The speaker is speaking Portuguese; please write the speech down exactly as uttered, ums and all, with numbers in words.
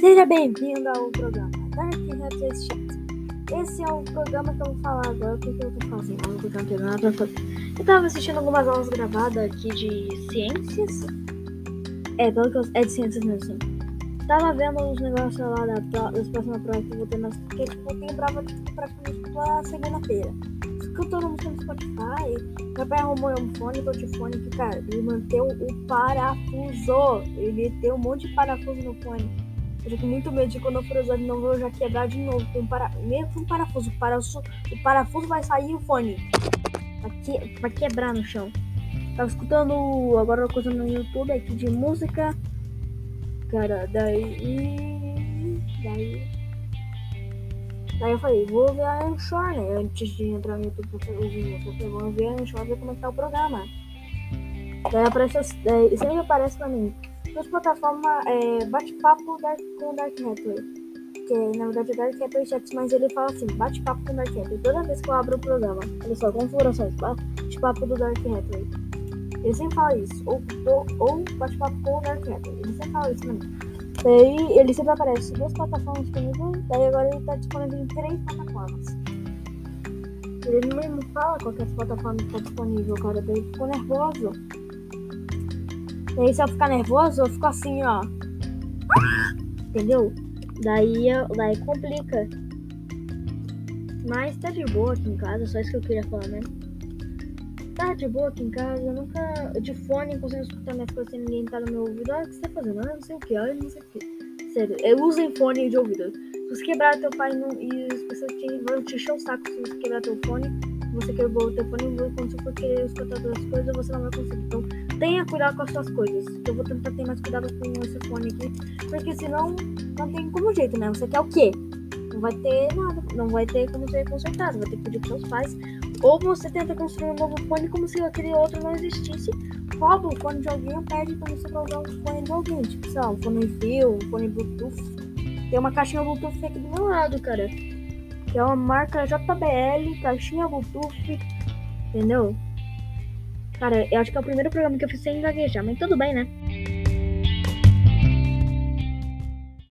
Seja bem-vindo ao programa Dark Retos Chat. Esse é o programa que eu vou falar agora. O que, que eu tô fazendo? Eu não tenho nada pra fazer. Eu tava assistindo algumas aulas gravadas aqui de ciências. É, pelo que eu... é de ciências mesmo, sim. Tava vendo os negócios lá da pro... das próximas provas que eu vou ter nas... Porque, tipo, eu tenho prova tipo, praticamente toda segunda-feira. Escutando música no Spotify. Meu pai arrumou um fone, um fone que, cara, ele manteve o parafuso. Ele tem um monte de parafuso no fone. Eu tô com muito medo de quando eu for usar de novo eu já quebrar de novo. Com um para... Mesmo com um parafuso. O parafuso, o parafuso vai sair e o fone vai, que... vai quebrar no chão. Tava escutando agora uma coisa no YouTube aqui de música. Cara, daí. Daí. Daí eu falei, vou ver a Anchor, né? Antes de entrar no YouTube pra ouvir música. Eu falei, vamos ver a Anchor, ver como é que tá o programa. Daí aparece. Daí, sempre aparece pra mim. Nas plataformas, é, bate-papo Dark, com Dark Hathaway. Que na verdade é Dark Hathaway Chats, mas ele fala assim, bate-papo com Dark Hathaway. Toda vez que eu abro o programa, olha só, configurações, bate-papo do Dark Hathaway. Ele sempre fala isso, ou, ou, ou bate-papo com o Dark Hathaway. Ele sempre fala isso pra mim. Daí ele sempre aparece em duas plataformas disponíveis, daí agora ele tá disponível em três plataformas. Ele mesmo fala qual que é as plataformas que tá disponível, cara, daí ficou nervoso. E aí, se eu ficar nervoso, eu fico assim, ó. Entendeu? Daí, daí complica. Mas tá de boa aqui em casa, só isso que eu queria falar, né? Tá de boa aqui em casa, eu nunca... De fone, consigo escutar minhas coisas sem ninguém tá no meu ouvido. Olha o que você tá fazendo, eu não sei o que, olha, não sei o que. Sério, eu uso fone de ouvido. Se você quebrar teu pai não... e as pessoas te... vão te encher o saco se você quebrar teu fone. Se você quebrou o teu fone, quando você for querer escutar outras coisas, você não vai conseguir. Então, tenha cuidado com as suas coisas. Eu vou tentar ter mais cuidado com esse fone aqui. Porque senão, não tem como jeito, né? Você quer o quê? Não vai ter nada. Não vai ter como ser consertado. Vai ter que pedir pros seus pais. Ou você tenta construir um novo fone como se aquele outro não existisse. Rouba o fone de alguém ou pede pra você pra usar o fone de alguém. Tipo, sei lá, um fone fio, um fone Bluetooth. Tem uma caixinha Bluetooth aqui do meu lado, cara. Que é uma marca J B L, caixinha Bluetooth. Entendeu? Cara, eu acho que é o primeiro programa que eu fiz sem gaguejar, mas tudo bem, né?